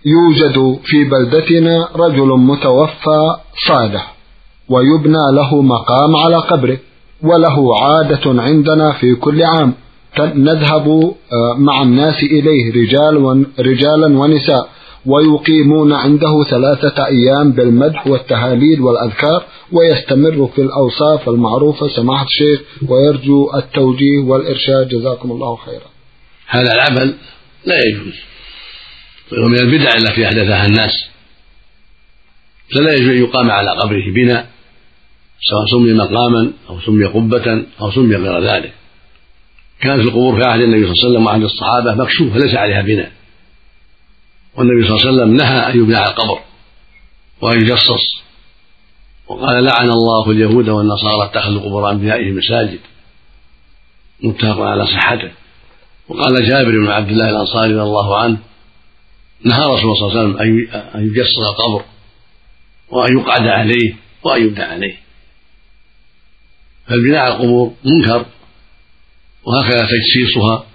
يوجد في بلدتنا رجل متوفى صالح ويبنى له مقام على قبره، وله عادة عندنا في كل عام نذهب مع الناس إليه رجالا ونساء، ويقيمون عنده 3 أيام بالمدح والتهاليل والأذكار، ويستمر في الأوصاف المعروفة سماحة الشيخ، ويرجو التوجيه والإرشاد جزاكم الله خيرا. هذا العمل لا يجوز، ومن البدع التي أحدثها الناس، فلا يجوز أن يقام على قبره بناء، سواء سمي مقاما أو سمي قبة أو سمي غير ذلك. كانت القبور في عهد النبي صلى الله عليه وسلم وعهد الصحابة مكشوفة ليس عليها بناء، والنبي صلى الله عليه وسلم نهى أن يبنى على القبر وأن يجصص، وقال لعن الله اليهود والنصارى اتخذوا قبور أنبيائهم مساجد، متفق على صحته. وقال جابر بن عبد الله الأنصاري رضي الله عنه نهى رسول الله صلى الله عليه وسلم أن يجصص القبر وأن يقعد عليه وأن يبنى عليه. فالبناء على القبور منكر، وهكذا تجسيسها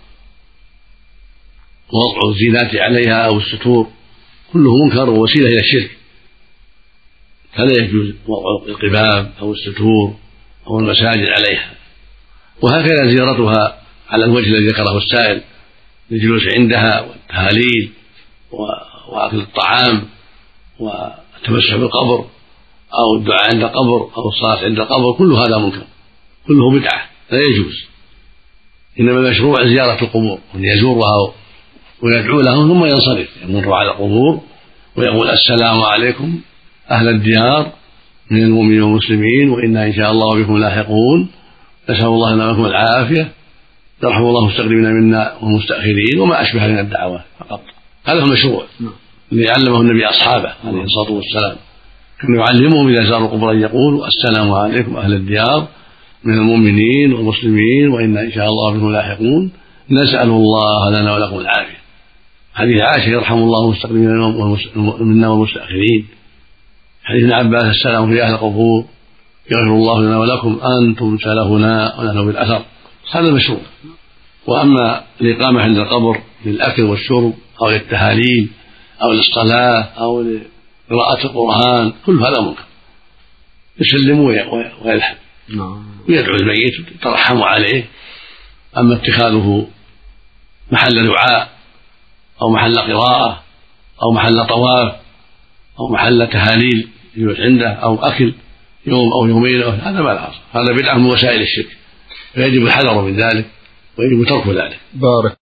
ووضع الزينات عليها أو الستور كله منكر ووسيلة إلى الشرك، فلا يجوز وضع القباب أو الستور أو المساجد عليها. وهكذا زيارتها على الوجه الذي ذكره السائل، الجلوس عندها والتهاليل وأكل الطعام والتمسح بالقبر أو الدعاء عند القبر أو الصلاة عند القبر، كل هذا منكر، كله بدعة لا يجوز. إنما المشروع زيارة القبور، وأن يزورها ويدعو لهم ثم ينصرف، يمر على القبور ويقول السلام عليكم أهل الديار من المؤمنين والمسلمين وإنا إن شاء الله بكم لاحقون، نسأل الله لنا ولكم العافية، يرحم الله المستقدمين منا والمستأخرين، وما أشبه من الدعوات فقط. هذا هو المشروع الذي علمه النبي أصحابه عليه الصلاة والسلام، كان يعلمهم إذا زاروا القبور أن يقولوا السلام عليكم أهل الديار من المؤمنين والمسلمين وإنا إن شاء الله بكم لاحقون، نسأل الله لنا ولكم العافية. حديث عائشة يرحم الله المستقدمين منا والمستأخرين. حديث ابن عباس السلام في أهل القبور يغفر الله لنا ولكم أنتم سلفنا ونحن بالأثر. هذا مشروع. وأما الإقامة عند القبر للأكل والشرب أو للتهاليل أو للصلاة أو لقراءة القرآن كل هذا منكر، يسلم ويلحق ويدعو الميت ويترحم عليه. أما اتخاذه محل دعاء أو محل قراءة أو محل طواف أو محل تهاليل يجلس عنده أو أكل يوم أو يومين هذا ما لا أصل، هذا بدعة من وسائل الشرك، فيجب الحذر من ذلك ويجب ترك ذلك. بارك